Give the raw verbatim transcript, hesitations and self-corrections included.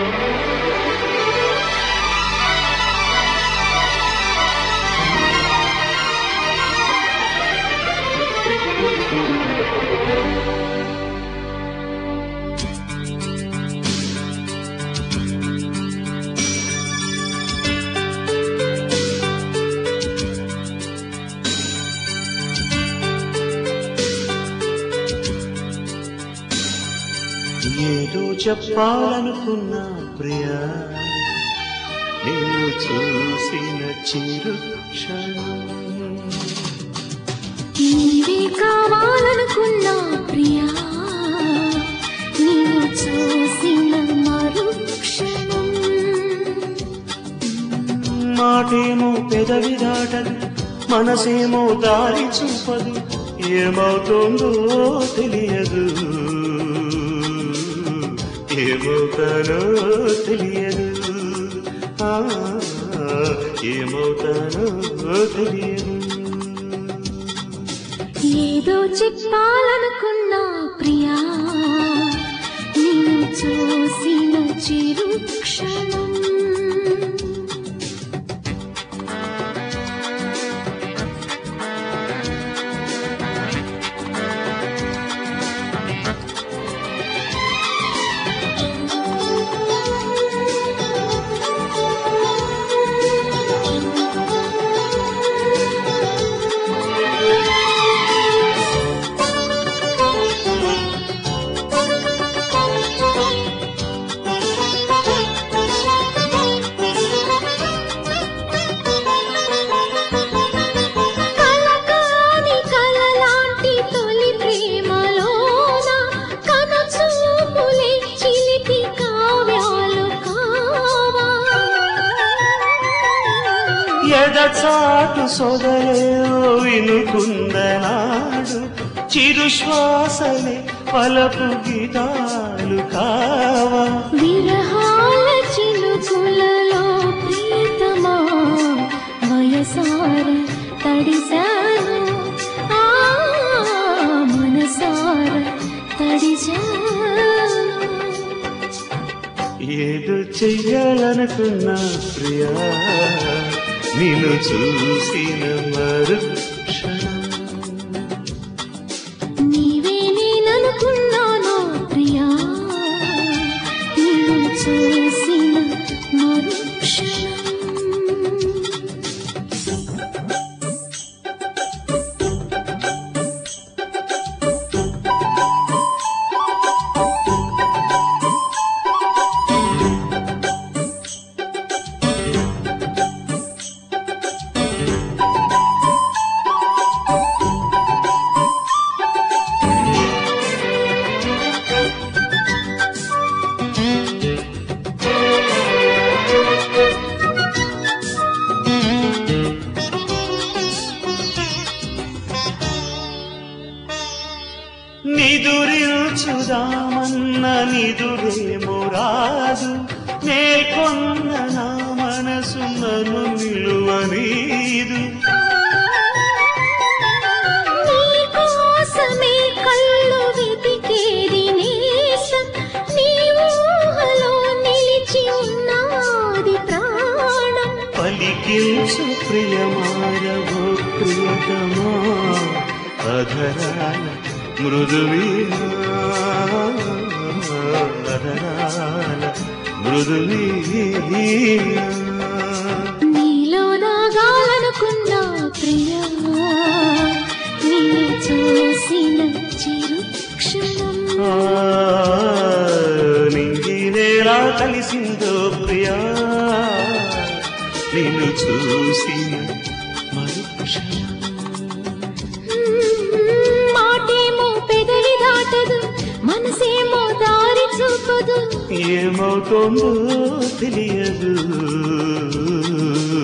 ఏదో చెప్పాలనుకున్నా ప్రియా నిన్ను చూసిన చిరు క్షణం నీవే కావాలనుకున్నా ప్రియా నిన్ను చూసిన మరుక్షణం మాటేమో పెదవి దాటదు మనసేమో దారి చూపదు ఏమవుతుందో తెలియదు ఏమవుతానో తెలియదు ఏమవుతానో తెలియదు ఏదో చెప్పాలనుకున్నా ప్రియా నిన్ను చూసిన చిరు క్షణం ఎదచాటు సొదలేవో వినుకుందనాడు చిరుశ్వాసలే పలపు గీతాలు కావా విరహాల చినుకులలో ప్రీతమా వయసార తడిసాను ఆ మనసార తడిసాను ఏదో చెయ్యాలనుకున్నా ప్రియా నిన్ను చూసిన మరుక్షణం నీవే నేననుకున్నాను ప్రియా నిన్ను చూసిన మరుక్షణం నిదురించుదామన్న నిదురేమో రాదు నే కొన్న నా మనసు నన్ను నిలువనీదు నీకోసమే కళ్ళు వెతికేది నేసం నీ ఊహలో నిలిచి ఉన్నది ప్రాణం పలికించు ప్రియమారవో ప్రియతమా అధరాల మృదువీణ అధరాల మృదువీణ నీలో నాగాలనుకున్నా ప్రియా నిన్ను చూసిన చిరు క్షణం నింగినేలా కలిసిందో ప్రియా నిన్ను చూసిన మరుక్షణం మాటేమో పెదవి దాటదు మనసేమో దారి చూపదు ఏమవుతుందో తెలియదు